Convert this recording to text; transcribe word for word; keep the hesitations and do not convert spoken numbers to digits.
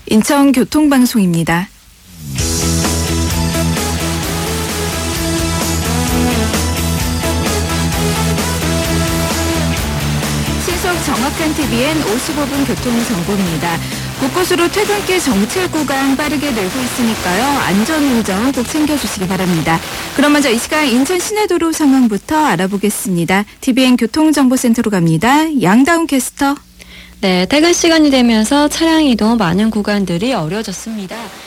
인천교통방송입니다. 신속 정확한 티비엔 오십오 분 교통정보입니다. 곳곳으로 퇴근길 정체 구간 빠르게 늘고 있으니까요. 안전운전 꼭 챙겨주시기 바랍니다. 그럼 먼저 이 시간 인천 시내도로 상황부터 알아보겠습니다. 티비엔 교통정보센터로 갑니다. 양다운 캐스터. 네, 퇴근 시간이 되면서 차량 이동 많은 구간들이 어려워졌습니다.